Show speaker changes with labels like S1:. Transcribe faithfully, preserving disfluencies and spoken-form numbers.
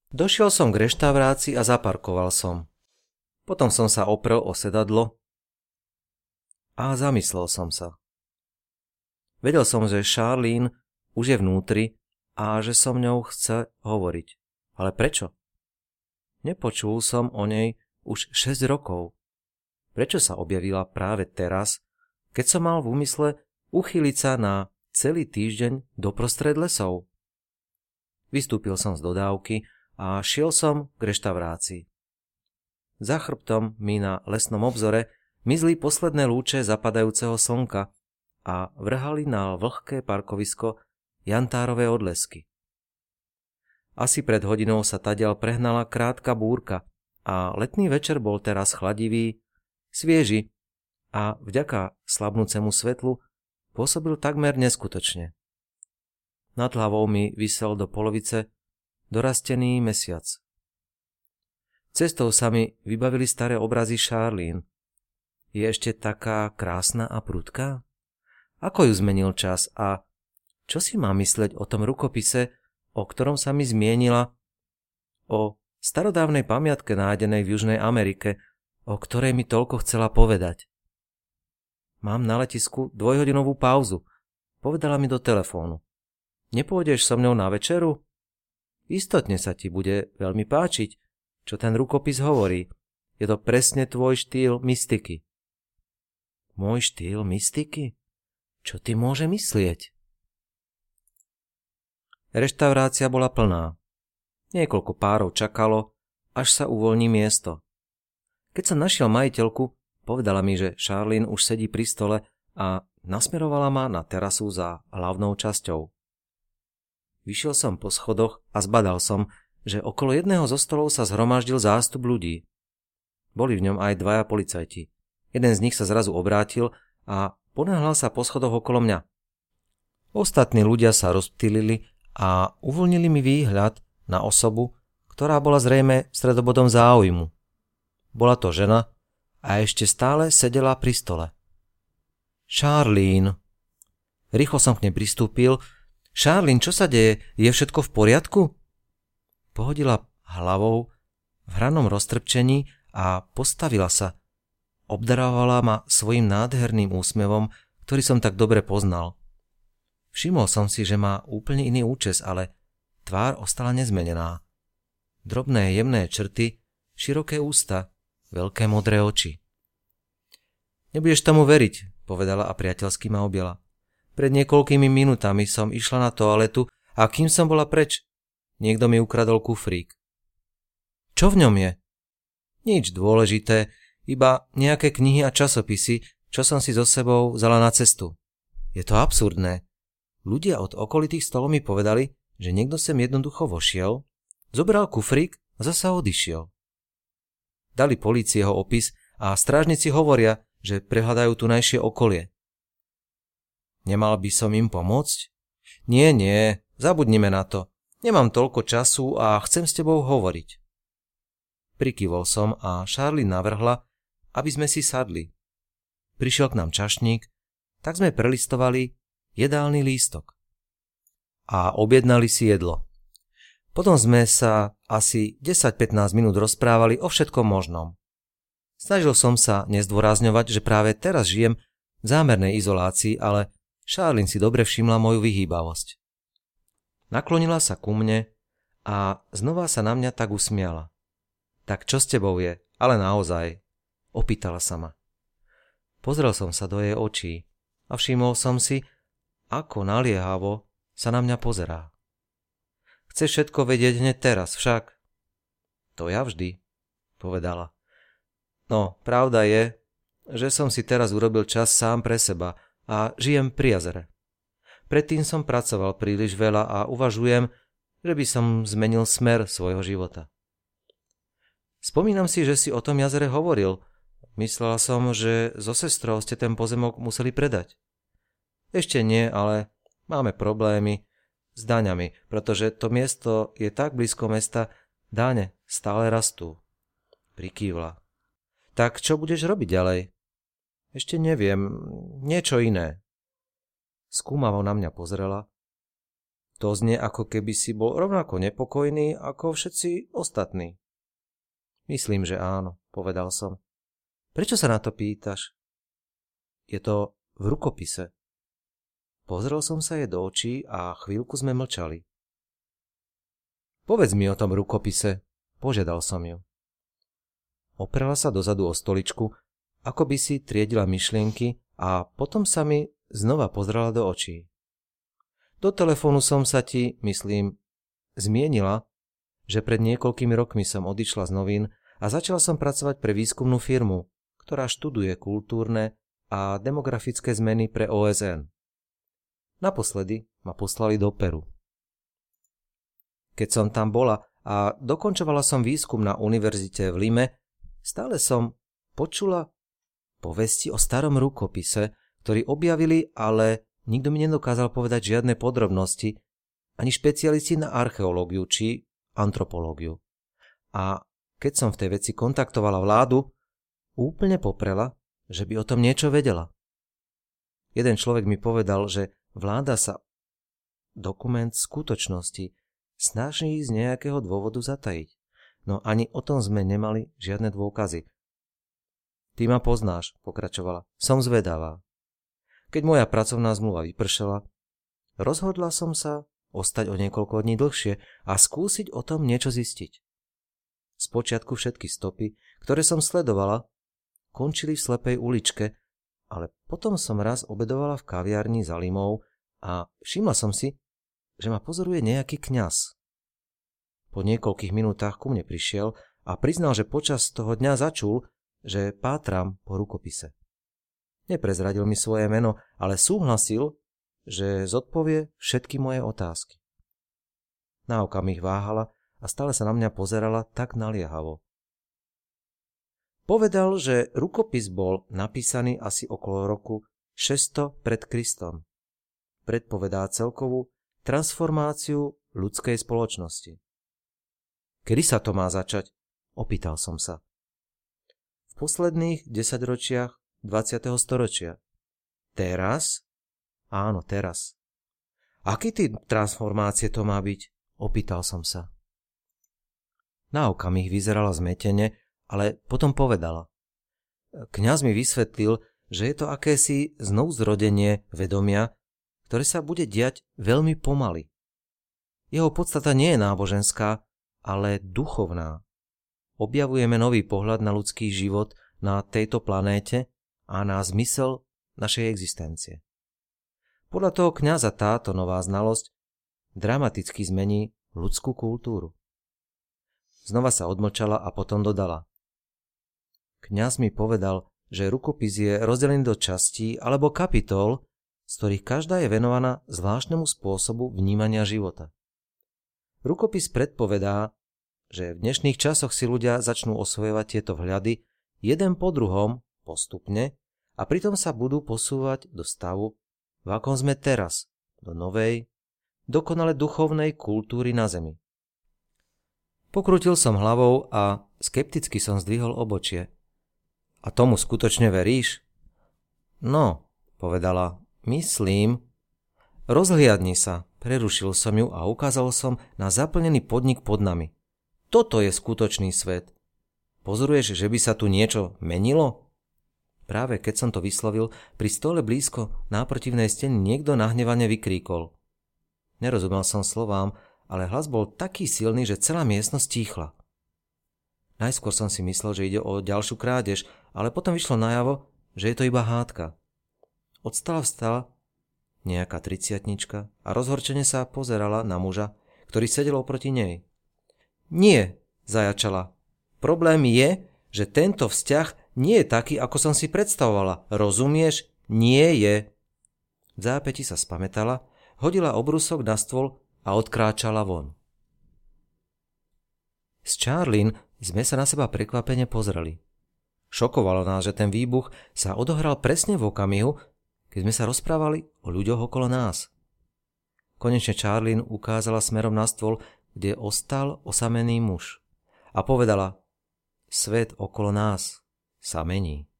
S1: Došiel som k reštaurácii a zaparkoval som. Potom som sa oprel o sedadlo a zamyslel som sa. Vedel som, že Charlene už je vnútri a že so mňou chce hovoriť. Ale prečo? Nepočul som o nej už šesť rokov. Prečo sa objavila práve teraz, keď som mal v úmysle uchyliť sa na celý týždeň doprostred lesov? Vystúpil som z dodávky a šiel som k reštaurácii. Za chrbtom mi na lesnom obzore mizli posledné lúče zapadajúceho slnka a vrhali na vlhké parkovisko jantárové odlesky. Asi pred hodinou sa tadiaľ prehnala krátka búrka a letný večer bol teraz chladivý, svieži a vďaka slabnúcemu svetlu pôsobil takmer neskutočne. Nad hlavou mi visel do polovice dorastený mesiac. Cestou sa mi vybavili staré obrazy Charlene. Je ešte taká krásna a prudká? Ako ju zmenil čas a čo si mám mysleť o tom rukopise, o ktorom sa mi zmienila, o starodávnej pamiatke nájdenej v Južnej Amerike, o ktorej mi toľko chcela povedať? Mám na letisku dvojhodinovú pauzu. Povedala mi do telefónu. Nepôjdeš so mňou na večeru? Istotne sa ti bude veľmi páčiť, čo ten rukopis hovorí. Je to presne tvoj štýl mystiky. Môj štýl mystiky? Čo ty môže myslieť? Reštaurácia bola plná. Niekoľko párov čakalo, až sa uvoľní miesto. Keď som našiel majiteľku, povedala mi, že Charlene už sedí pri stole a nasmerovala ma na terasu za hlavnou časťou. Vyšiel som po schodoch a zbadal som, že okolo jedného zo stolov sa zhromaždil zástup ľudí. Boli v ňom aj dvaja policajti. Jeden z nich sa zrazu obrátil a ponáhľal sa po schodoch okolo mňa. Ostatní ľudia sa rozptýlili a uvoľnili mi výhľad na osobu, ktorá bola zrejme stredobodom záujmu. Bola to žena a ešte stále sedela pri stole. Charlene. Rýchlo som k nej pristúpil. Charlene, čo sa deje? Je všetko v poriadku? Pohodila hlavou v hranom roztrpčení a postavila sa. Obdarovala ma svojim nádherným úsmevom, ktorý som tak dobre poznal. Všimol som si, že má úplne iný účes, ale tvár ostala nezmenená. Drobné, jemné črty, široké ústa, veľké modré oči. Nebudeš tomu veriť, povedala a priateľsky ma objala. Pred niekoľkými minútami som išla na toaletu a kým som bola preč, niekto mi ukradol kufrík. Čo v ňom je? Nič dôležité, iba nejaké knihy a časopisy, čo som si so sebou vzala na cestu. Je to absurdné. Ľudia od okolitých stolov mi povedali, že niekto sem jednoducho vošiel, zobral kufrík a zasa odišiel. Dali polícii jeho opis a strážnici hovoria, že prehľadajú tunajšie okolie. Nemal by som im pomôcť? Nie, nie, zabudnime na to. Nemám toľko času a chcem s tebou hovoriť. Prikývol som a Charlene navrhla, aby sme si sadli. Prišiel k nám čašník, tak sme prelistovali jedálny lístok a objednali si jedlo. Potom sme sa asi desať pätnásť minút rozprávali o všetkom možnom. Snažil som sa nezdôrazňovať, že práve teraz žijem v zámernej izolácii, ale Charlene si dobre všimla moju vyhýbavosť. Naklonila sa ku mne a znova sa na mňa tak usmiala. Tak čo s tebou je? Ale naozaj? Opýtala sa ma. Pozrel som sa do jej očí a všimol som si, ako naliehavo sa na mňa pozerá. Chceš všetko vedieť hneď teraz, však? To ja vždy, povedala. No, pravda je, že som si teraz urobil čas sám pre seba a žijem pri jazere. Predtým som pracoval príliš veľa a uvažujem, že by som zmenil smer svojho života. Spomínam si, že si o tom jazere hovoril. Myslela som, že so sestrou ste ten pozemok museli predať. Ešte nie, ale máme problémy s daňami, pretože to miesto je tak blízko mesta, dáne stále rastú. Prikývla. Tak čo budeš robiť ďalej? Ešte neviem, niečo iné. Skúmavo na mňa pozrela. To znie, ako keby si bol rovnako nepokojný ako všetci ostatní. Myslím, že áno, povedal som. Prečo sa na to pýtaš? Je to v rukopise. Pozrel som sa jej do očí a chvíľku sme mlčali. Povedz mi o tom rukopise, požiadal som ju. Oprela sa dozadu o stoličku, ako by si triedila myšlienky a potom sa mi znova pozrela do očí. Do telefónu som sa ti, myslím, zmienila, že pred niekoľkými rokmi som odišla z novín a začala som pracovať pre výskumnú firmu, ktorá študuje kultúrne a demografické zmeny pre ó es en. Naposledy ma poslali do Peru. Keď som tam bola a dokončovala som výskum na univerzite v Lime, stále som počula povesti o starom rukopise, ktorý objavili, ale nikto mi nedokázal povedať žiadne podrobnosti, ani špecialisti na archeológiu či antropológiu. A keď som v tej veci kontaktovala vládu, úplne poprela, že by o tom niečo vedela. Jeden človek mi povedal, že vláda sa dokument skutočnosti snaží z nejakého dôvodu zatajiť. No ani o tom sme nemali žiadne dôkazy. Ty ma poznáš, pokračovala. Som zvedavá. Keď moja pracovná zmluva vypršala, rozhodla som sa ostať o niekoľko dní dlhšie a skúsiť o tom niečo zistiť. Spočiatku všetky stopy, ktoré som sledovala, končili v slepej uličke, ale potom som raz obedovala v kaviarni za Limou a všimla som si, že ma pozoruje nejaký kňaz. Po niekoľkých minútach ku mne prišiel a priznal, že počas toho dňa začul, že pátram po rukopise. Neprezradil mi svoje meno, ale súhlasil, že zodpovie všetky moje otázky. Na okamih váhala a stále sa na mňa pozerala tak naliehavo. Povedal, že rukopis bol napísaný asi okolo roku šesťsto pred Kristom. Predpovedá celkovú transformáciu ľudskej spoločnosti. Kedy sa to má začať? Opýtal som sa. V posledných desaťročiach dvadsiateho storočia. Teraz? Áno, teraz. Aký typ transformácie to má byť? Opýtal som sa. Na okamih vyzerala zmetene, ale potom povedala. Kňaz mi vysvetlil, že je to akési znovuzrodenie vedomia, ktoré sa bude diať veľmi pomaly. Jeho podstata nie je náboženská, ale duchovná. Objavujeme nový pohľad na ľudský život na tejto planéte a na zmysel našej existencie. Podľa toho kňaza táto nová znalosť dramaticky zmení ľudskú kultúru. Znova sa odmlčala a potom dodala. Kňaz mi povedal, že rukopis je rozdelený do častí alebo kapitol, z ktorých každá je venovaná zvláštnemu spôsobu vnímania života. Rukopis predpovedá, že v dnešných časoch si ľudia začnú osvojovať tieto vhľady jeden po druhom postupne a pritom sa budú posúvať do stavu, v akom sme teraz, do novej, dokonale duchovnej kultúry na Zemi. Pokrútil som hlavou a skepticky som zdvihol obočie. A tomu skutočne veríš? No, povedala, myslím. Rozhliadni sa, prerušil som ju a ukázal som na zaplnený podnik pod nami. Toto je skutočný svet. Pozoruješ, že by sa tu niečo menilo? Práve keď som to vyslovil, pri stole blízko náprotivnej steny niekto nahnevane vykríkol. Nerozumel som slovám, ale hlas bol taký silný, že celá miestnosť tíchla. Najskôr som si myslel, že ide o ďalšiu krádež, ale potom vyšlo najavo, že je to iba hádka. Odstala vstala nejaká triciatnička a rozhorčene sa pozerala na muža, ktorý sedel oproti nej. Nie, zajačala. Problém je, že tento vzťah nie je taký, ako som si predstavovala. Rozumieš? Nie je. V zápäti sa spamätala, hodila obrusok na stôl a odkráčala von. S Charlene sme sa na seba prekvapene pozreli. Šokovalo nás, že ten výbuch sa odohral presne v okamihu, keď sme sa rozprávali o ľuďoch okolo nás. Konečne Charlene ukázala smerom na stôl, kde ostal osamený muž a povedala: Svet okolo nás sa mení.